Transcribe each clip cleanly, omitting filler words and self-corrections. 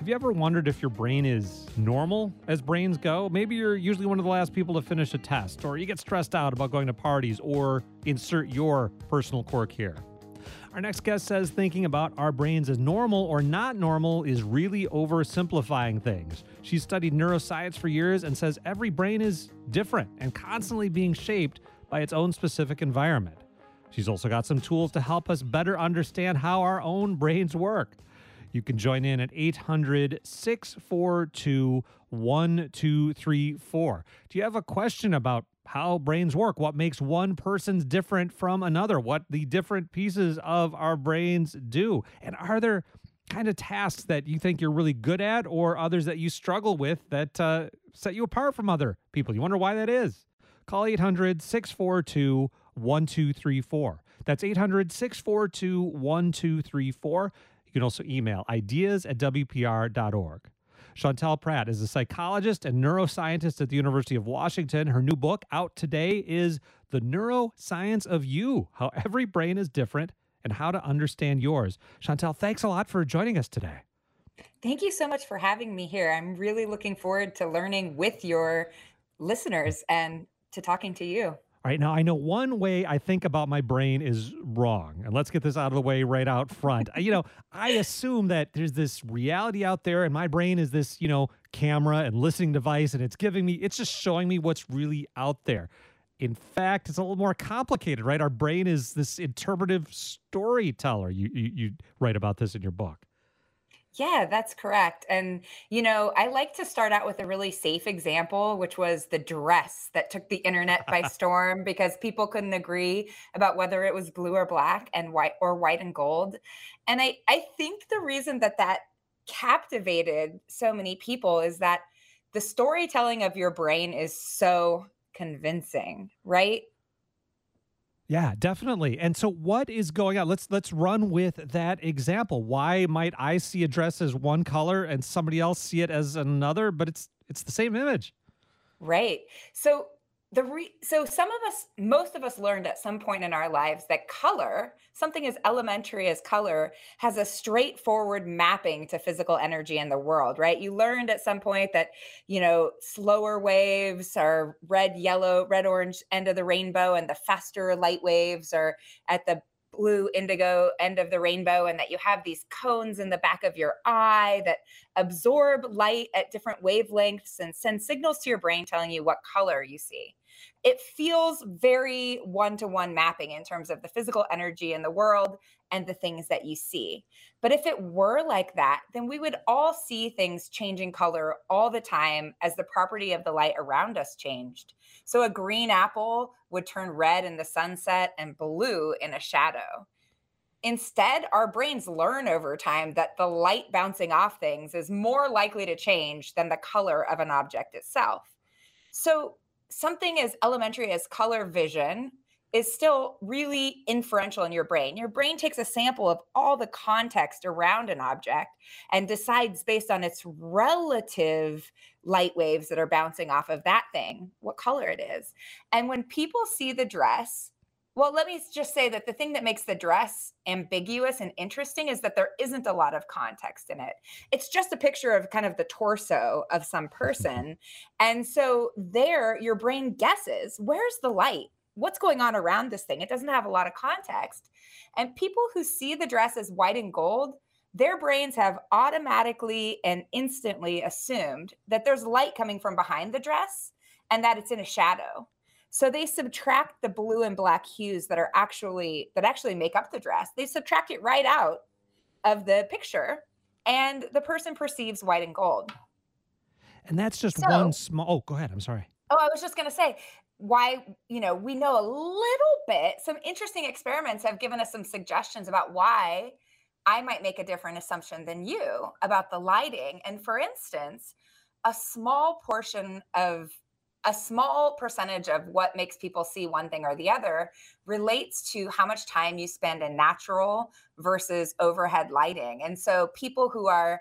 Have you ever wondered if your brain is normal as brains go? Maybe you're usually one of the last people to finish a test, or you get stressed out about going to parties, or insert your personal quirk here. Our next guest says thinking about our brains as normal or not normal is really oversimplifying things. She's studied neuroscience for years and says every brain is different and constantly being shaped by its own specific environment. She's also got some tools to help us better understand how our own brains work. You can join in at 800-642-1234. Do you have a question about how brains work? What makes one person's different from another? What the different pieces of our brains do? And are there kind of tasks that you think you're really good at or others that you struggle with that set you apart from other people? You wonder why that is? Call 800-642-1234. That's 800-642-1234. You can also email ideas@wpr.org. Chantal Pratt is a psychologist and neuroscientist at the University of Washington. Her new book out today is The Neuroscience of You, How Every Brain is Different and How to Understand Yours. Chantal, thanks a lot for joining us today. Thank you so much for having me here. I'm really looking forward to learning with your listeners and to talking to you. All right, now I know one way I think about my brain is wrong, and let's get this out of the way right out front. I assume that there's this reality out there, and my brain is this, camera and listening device, and it's just showing me what's really out there. In fact, it's a little more complicated, right? Our brain is this interpretive storyteller. You write about this in your book. Yeah, that's correct. And, I like to start out with a really safe example, which was the dress that took the internet by storm because people couldn't agree about whether it was blue or black and white or white and gold. And I think the reason that captivated so many people is that the storytelling of your brain is so convincing, right? Yeah, definitely. And so what is going on? Let's run with that example. Why might I see a dress as one color and somebody else see it as another, but it's the same image? Right. So so most of us learned at some point in our lives that color, something as elementary as color, has a straightforward mapping to physical energy in the world, right? You learned at some point that, slower waves are red, yellow, red, orange end of the rainbow, and the faster light waves are at the blue indigo end of the rainbow, and that you have these cones in the back of your eye that absorb light at different wavelengths and send signals to your brain telling you what color you see. It feels very one-to-one mapping in terms of the physical energy in the world and the things that you see. But if it were like that, then we would all see things changing color all the time as the property of the light around us changed. So a green apple would turn red in the sunset and blue in a shadow. Instead, our brains learn over time that the light bouncing off things is more likely to change than the color of an object itself. So something as elementary as color vision is still really inferential in your brain. Your brain takes a sample of all the context around an object and decides based on its relative light waves that are bouncing off of that thing, what color it is. And when people see the dress, well, let me just say that the thing that makes the dress ambiguous and interesting is that there isn't a lot of context in it. It's just a picture of kind of the torso of some person. And so there, your brain guesses, where's the light? What's going on around this thing? It doesn't have a lot of context. And people who see the dress as white and gold, their brains have automatically and instantly assumed that there's light coming from behind the dress and that it's in a shadow. So they subtract the blue and black hues that actually make up the dress. They subtract it right out of the picture, and the person perceives white and gold. And that's just one So, small. Oh, go ahead. I'm sorry. I was just going to say why, we know a little bit. Some interesting experiments have given us some suggestions about why I might make a different assumption than you about the lighting. And for instance, a small portion of a small percentage of what makes people see one thing or the other relates to how much time you spend in natural versus overhead lighting. And so people who are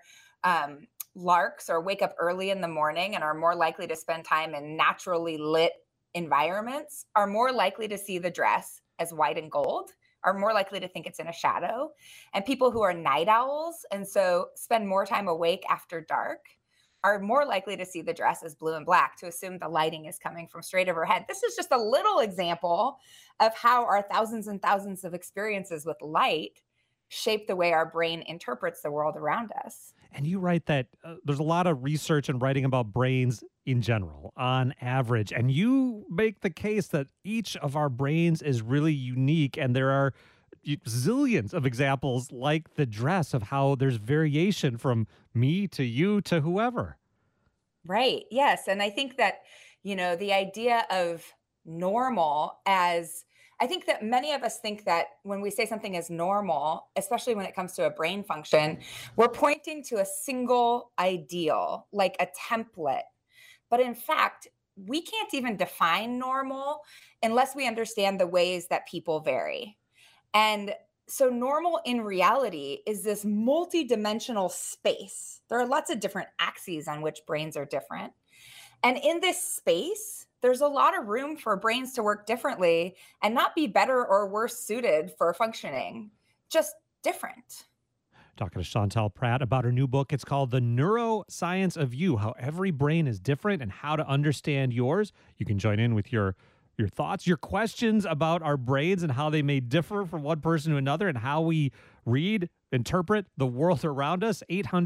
larks or wake up early in the morning and are more likely to spend time in naturally lit environments are more likely to see the dress as white and gold are more likely to think it's in a shadow. And people who are night owls and so spend more time awake after dark are more likely to see the dress as blue and black, to assume the lighting is coming from straight overhead. This is just a little example of how our thousands and thousands of experiences with light shape the way our brain interprets the world around us. And you write that there's a lot of research and writing about brains in general, on average. And you make the case that each of our brains is really unique. And there are zillions of examples like the dress of how there's variation from me to you to whoever. Right. Yes. And I think that, the idea of normal as I think that many of us think that when we say something is normal, especially when it comes to a brain function, we're pointing to a single ideal, like a template. But in fact, we can't even define normal unless we understand the ways that people vary. And so, normal in reality is this multi-dimensional space. There are lots of different axes on which brains are different. And in this space, there's a lot of room for brains to work differently and not be better or worse suited for functioning, just different. Talking to Chantel Pratt about her new book. It's called The Neuroscience of You, How Every Brain is Different and How to Understand Yours. You can join in with your thoughts, your questions about our brains and how they may differ from one person to another and how we read, interpret the world around us.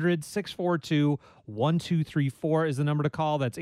800-642-1234 is the number to call. That's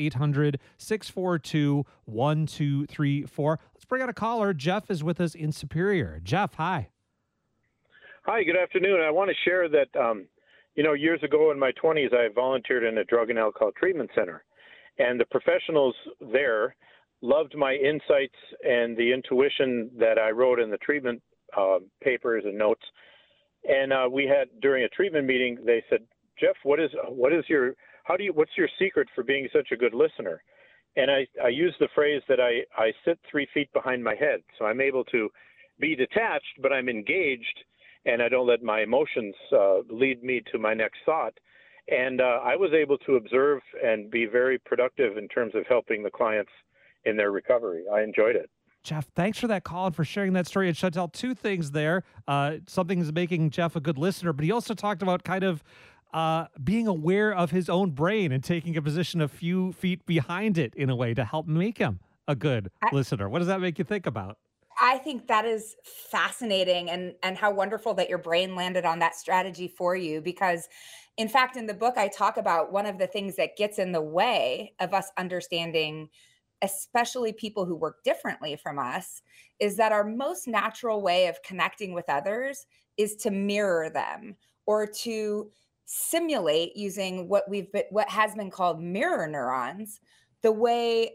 800-642-1234. Let's bring out a caller. Jeff is with us in Superior. Jeff, hi. Hi, good afternoon. I want to share that, years ago in my 20s, I volunteered in a drug and alcohol treatment center. And the professionals there loved my insights and the intuition that I wrote in the treatment papers and notes. And we had, during a treatment meeting, they said, Jeff, what's your secret for being such a good listener? And I used the phrase that I sit 3 feet behind my head. So I'm able to be detached, but I'm engaged, and I don't let my emotions lead me to my next thought. And I was able to observe and be very productive in terms of helping the clients in their recovery. I enjoyed it. Jeff, thanks for that call and for sharing that story. And Chantel, two things there. Something's making Jeff a good listener, but he also talked about kind of being aware of his own brain and taking a position a few feet behind it in a way to help make him a good listener. What does that make you think about? I think that is fascinating, and how wonderful that your brain landed on that strategy for you, because in fact, in the book, I talk about one of the things that gets in the way of us understanding, especially people who work differently from us, is that our most natural way of connecting with others is to mirror them or to simulate, using what has been called mirror neurons, the way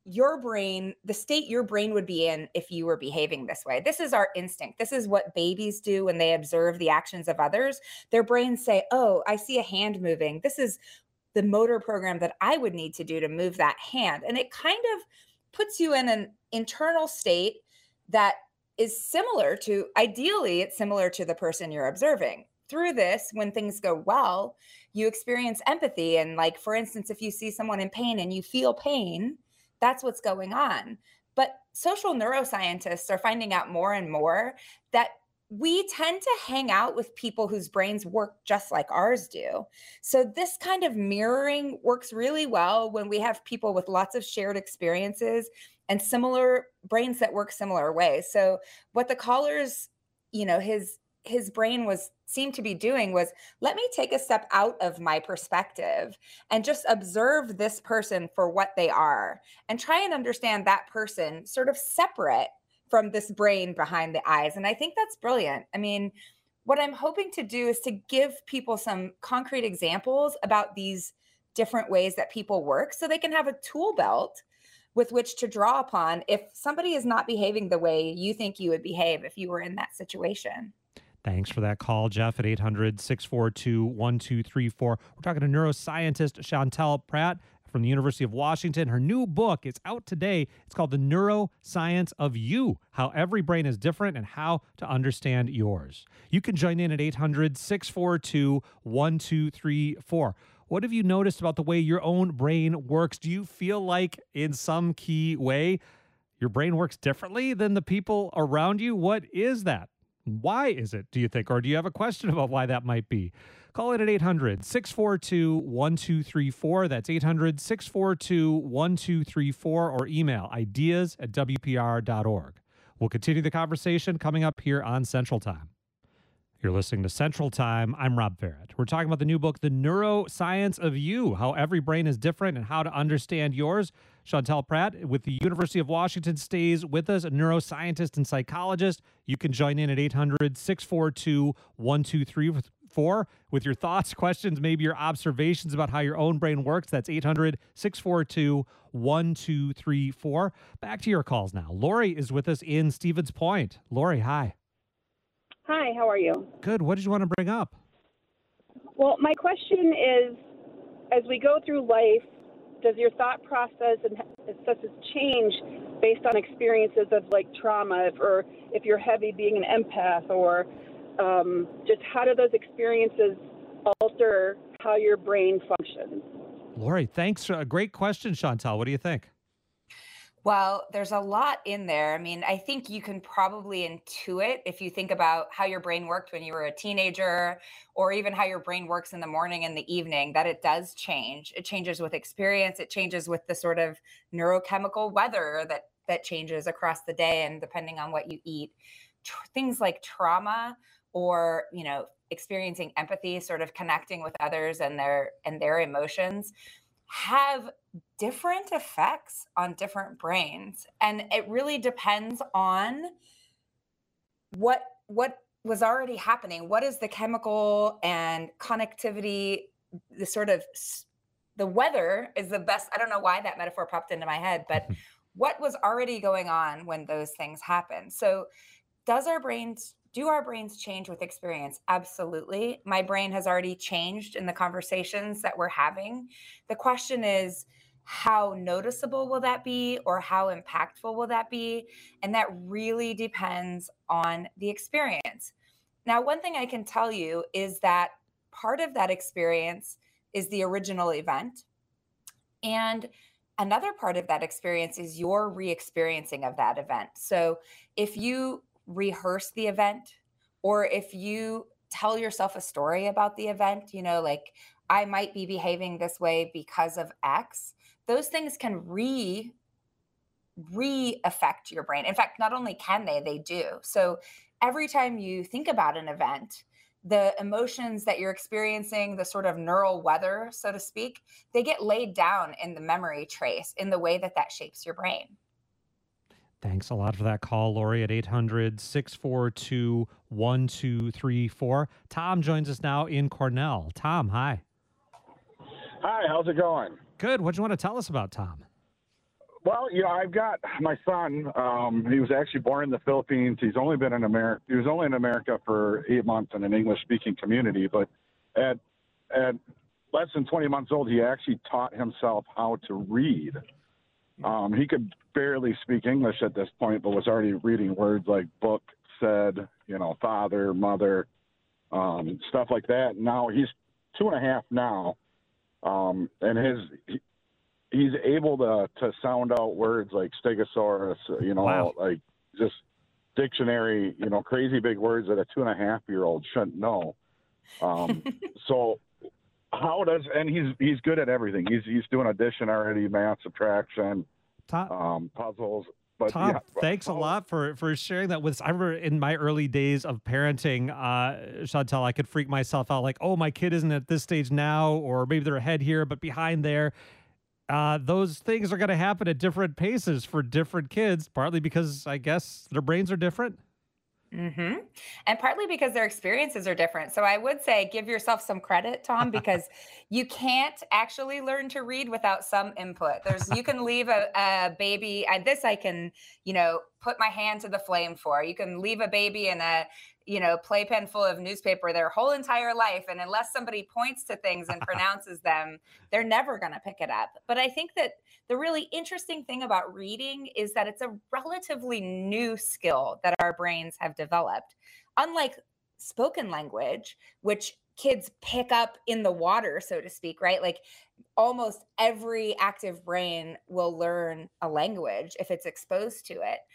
the state your brain would be in if you were behaving this way. This is our instinct. This is what babies do when they observe the actions of others. Their brains say, oh, I see a hand moving. This is the motor program that I would need to do to move that hand. And it kind of puts you in an internal state that is ideally, it's similar to the person you're observing. Through this, when things go well, you experience empathy. And like, for instance, if you see someone in pain and you feel pain, that's what's going on. But social neuroscientists are finding out more and more that we tend to hang out with people whose brains work just like ours do. So this kind of mirroring works really well when we have people with lots of shared experiences and similar brains that work similar ways. So what the caller's, his brain seemed to be doing was, let me take a step out of my perspective and just observe this person for what they are and try and understand that person sort of separate from this brain behind the eyes. And I think that's brilliant. I mean, what I'm hoping to do is to give people some concrete examples about these different ways that people work so they can have a tool belt with which to draw upon if somebody is not behaving the way you think you would behave if you were in that situation. Thanks for that call, Jeff, at 800-642-1234. We're talking to neuroscientist Chantel Pratt from the University of Washington. Her new book, it's out today. It's called The Neuroscience of You, How Every Brain is Different and How to Understand Yours. You can join in at 800-642-1234. What have you noticed about the way your own brain works? Do you feel like in some key way your brain works differently than the people around you? What is that? Why is it, do you think? Or do you have a question about why that might be? Call it at 800-642-1234. That's 800-642-1234, or email ideas@wpr.org. We'll continue the conversation coming up here on Central Time. You're listening to Central Time. I'm Rob Barrett. We're talking about the new book, The Neuroscience of You, How Every Brain is Different and How to Understand Yours. Chantel Pratt with the University of Washington stays with us, a neuroscientist and psychologist. You can join in at 800-642-1234 with your thoughts, questions, maybe your observations about how your own brain works. That's 800-642-1234. Back to your calls now. Lori is with us in Stevens Point. Lori, hi. Hi, how are you? Good. What did you want to bring up? Well, my question is, as we go through life, does your thought process and such as change based on experiences of like trauma, or if you're heavy being an empath, or just how do those experiences alter how your brain functions? Lori, thanks. A great question, Chantel. What do you think? Well, there's a lot in there. I mean, I think you can probably intuit if you think about how your brain worked when you were a teenager, or even how your brain works in the morning and the evening, that it does change. It changes with experience. It changes with the sort of neurochemical weather that changes across the day and depending on what you eat. Things like trauma, or, experiencing empathy, sort of connecting with others and their emotions, have different effects on different brains. And it really depends on what was already happening. What is the chemical and connectivity, the weather is the best. I don't know why that metaphor popped into my head, but what was already going on when those things happen? So do our brains change with experience? Absolutely. My brain has already changed in the conversations that we're having. The question is, how noticeable will that be, or how impactful will that be? And that really depends on the experience. Now, one thing I can tell you is that part of that experience is the original event. And another part of that experience is your re-experiencing of that event. So if you rehearse the event, or if you tell yourself a story about the event, like, I might be behaving this way because of X, those things can re-affect your brain. In fact, not only can they do. So every time you think about an event, the emotions that you're experiencing, the sort of neural weather, so to speak, they get laid down in the memory trace in the way that shapes your brain. Thanks a lot for that call, Lori, at 800-642-1234. Tom joins us now in Cornell. Tom, hi. Hi, how's it going? Good. What do you want to tell us about, Tom? Well, I've got my son. He was actually born in the Philippines. He's only been in America. He was only in America for 8 months in an English-speaking community. But at less than 20 months old, he actually taught himself how to read. He could barely speak English at this point, but was already reading words like book, said, father, mother, stuff like that. Now he's 2.5 now, and he's able to sound out words like stegosaurus, Wow. like just dictionary, crazy big words that a 2.5-year-old shouldn't know. So how does, and he's good at everything. He's doing addition already, math, subtraction, puzzles. But Tom, yeah, thanks a lot for sharing that with us. I remember in my early days of parenting, Chantel, I could freak myself out like, oh, my kid isn't at this stage now, or maybe they're ahead here, but behind there. Those things are going to happen at different paces for different kids, partly because I guess their brains are different. Mm-hmm. And partly because their experiences are different. So I would say give yourself some credit, Tom, because you can't actually learn to read without some input. You can leave a baby, this I can, put my hand to the flame for. You can leave a baby in a, playpen full of newspaper their whole entire life. And unless somebody points to things and pronounces them, they're never going to pick it up. But I think that the really interesting thing about reading is that it's a relatively new skill that our brains have developed. Unlike spoken language, which kids pick up in the water, so to speak, right? Like almost every active brain will learn a language if it's exposed to it.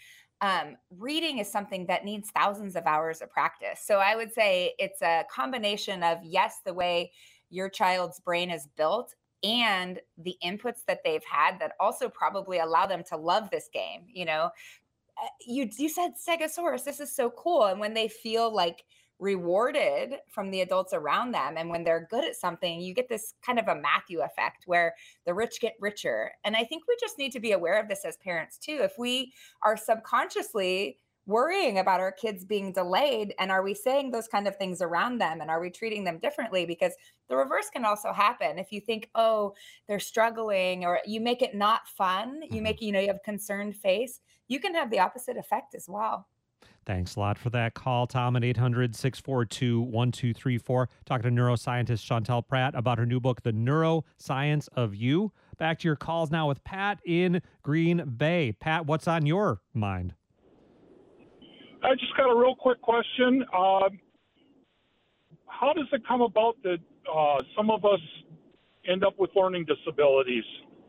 reading is something that needs thousands of hours of practice. So I would say it's a combination of, yes, the way your child's brain is built and the inputs that they've had that also probably allow them to love this game. You said Stegosaurus, this is so cool. And when they feel like rewarded from the adults around them, and when they're good at something, you get this kind of a Matthew effect where the rich get richer. And I think we just need to be aware of this as parents too. If we are subconsciously worrying about our kids being delayed, and are we saying those kind of things around them, and are we treating them differently? Because the reverse can also happen. If you think, oh, they're struggling, or you make it not fun, you have a concerned face, you can have the opposite effect as well. Thanks a lot for that call, Tom, at 800-642-1234. Talking to neuroscientist Chantel Pratt about her new book, The Neuroscience of You. Back to your calls now with Pat in Green Bay. Pat, what's on your mind? I just got a real quick question. How does it come about that some of us end up with learning disabilities?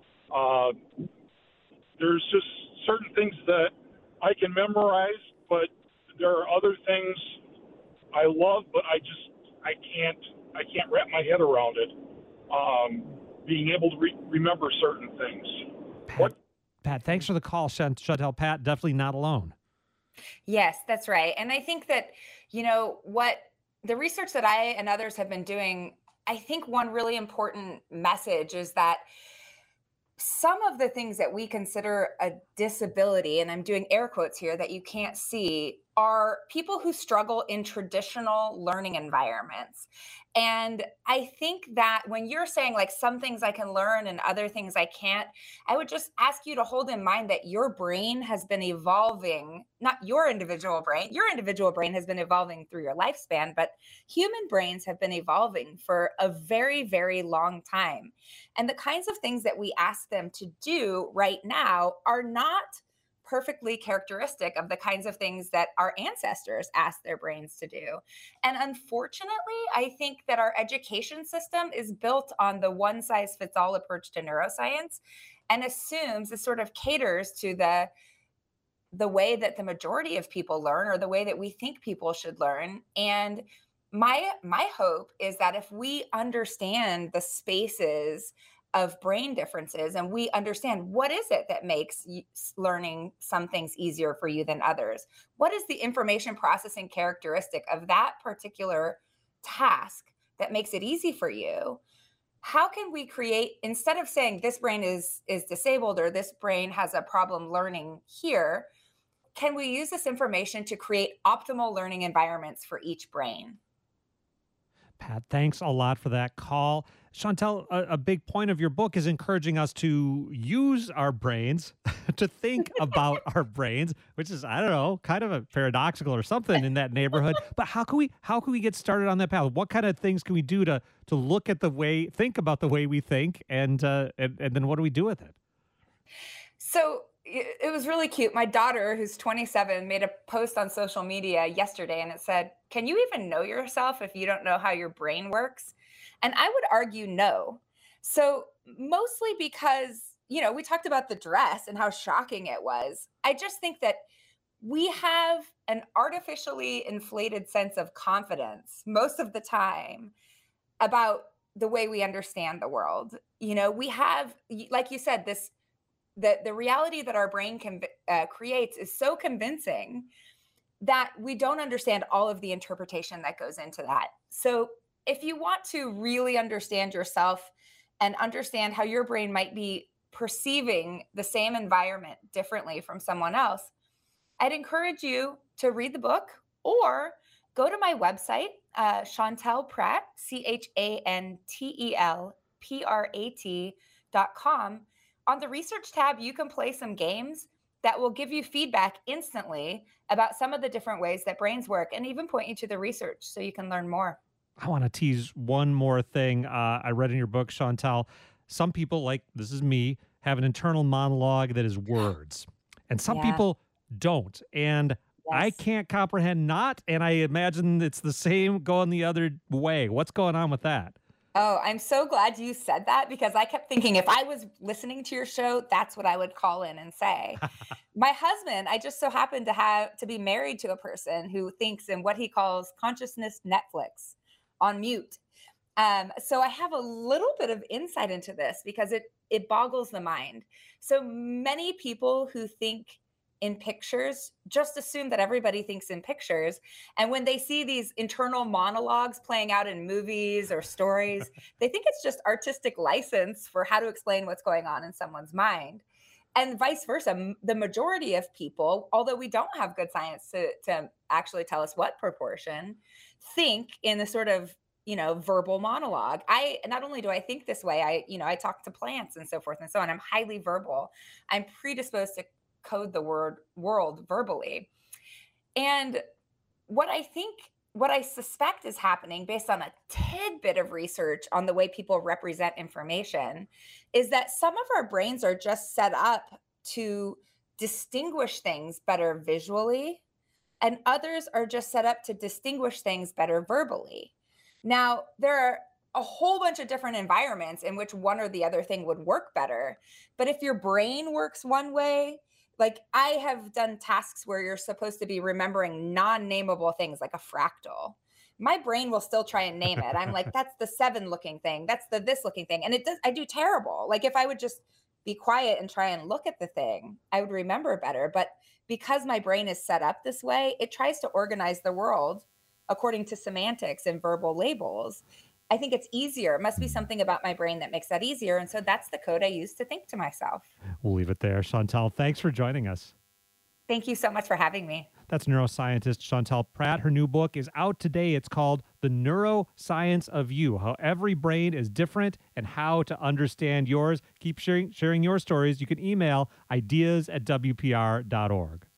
There's just certain things that I can memorize, but there are other things I love, but I can't wrap my head around it. Being able to remember certain things. Pat, thanks for the call, Chantel. Pat, definitely not alone. Yes, that's right. And I think that, what the research that I and others have been doing, I think one really important message is that some of the things that we consider a disability, and I'm doing air quotes here that you can't see, are people who struggle in traditional learning environments. And I think that when you're saying like some things I can learn and other things I can't, I would just ask you to hold in mind that your brain has been evolving, not your individual brain. Your individual brain has been evolving through your lifespan, but human brains have been evolving for a very, very long time. And the kinds of things that we ask them to do right now are not perfectly characteristic of the kinds of things that our ancestors asked their brains to do. And unfortunately, I think that our education system is built on the one size fits all approach to neuroscience, and assumes it sort of caters to the way that the majority of people learn, or the way that we think people should learn. And my hope is that if we understand the spaces of brain differences, and we understand what is it that makes learning some things easier for you than others, what is the information processing characteristic of that particular task that makes it easy for you, how can we create, instead of saying this brain is disabled, or this brain has a problem learning here, can we use this information to create optimal learning environments for each brain? Pat, thanks a lot for that call. Chantel, a big point of your book is encouraging us to use our brains, to think about our brains, which is, I don't know, kind of a paradoxical or something in that neighborhood. But how can we get started on that path? What kind of things can we do to look at think about the way we think, and then what do we do with it? So it was really cute. My daughter, who's 27, made a post on social media yesterday, and it said, "Can you even know yourself if you don't know how your brain works?" And I would argue no. So mostly because, we talked about the dress and how shocking it was. I just think that we have an artificially inflated sense of confidence most of the time about the way we understand the world. We have, like you said, the reality that our brain creates is so convincing that we don't understand all of the interpretation that goes into that. So if you want to really understand yourself and understand how your brain might be perceiving the same environment differently from someone else, I'd encourage you to read the book or go to my website, Chantel Pratt, ChantelPrat.com. On the research tab, you can play some games that will give you feedback instantly about some of the different ways that brains work, and even point you to the research so you can learn more. I want to tease one more thing. I read in your book, Chantel, some people, like this is me, have an internal monologue that is words, and some people don't. And I can't comprehend not, and I imagine it's the same going the other way. What's going on with that? Oh, I'm so glad you said that because I kept thinking if I was listening to your show, that's what I would call in and say. My husband, I just so happen to have to be married to a person who thinks in what he calls consciousness Netflix on mute. So I have a little bit of insight into this because it boggles the mind. So many people who think in pictures just assume that everybody thinks in pictures. And when they see these internal monologues playing out in movies or stories, they think it's just artistic license for how to explain what's going on in someone's mind. And vice versa. The majority of people, although we don't have good science to actually tell us what proportion, think in the sort of verbal monologue. I not only do I think this way, I talk to plants and so forth and so on. I'm highly verbal. I'm predisposed to code the world verbally. And what I suspect is happening based on a tidbit of research on the way people represent information is that some of our brains are just set up to distinguish things better visually, and others are just set up to distinguish things better verbally. Now, there are a whole bunch of different environments in which one or the other thing would work better. But if your brain works one way, like I have done tasks where you're supposed to be remembering non-nameable things like a fractal. My brain will still try and name it. I'm like, that's the 7 looking thing. That's the this looking thing. And I do terrible. Like if I would just be quiet and try and look at the thing, I would remember better. But because my brain is set up this way, it tries to organize the world according to semantics and verbal labels. I think it's easier. It must be something about my brain that makes that easier. And so that's the code I use to think to myself. We'll leave it there. Chantal, thanks for joining us. Thank you so much for having me. That's neuroscientist Chantal Pratt. Her new book is out today. It's called The Neuroscience of You, How Every Brain is Different and How to Understand Yours. Keep sharing your stories. You can email ideas@wpr.org.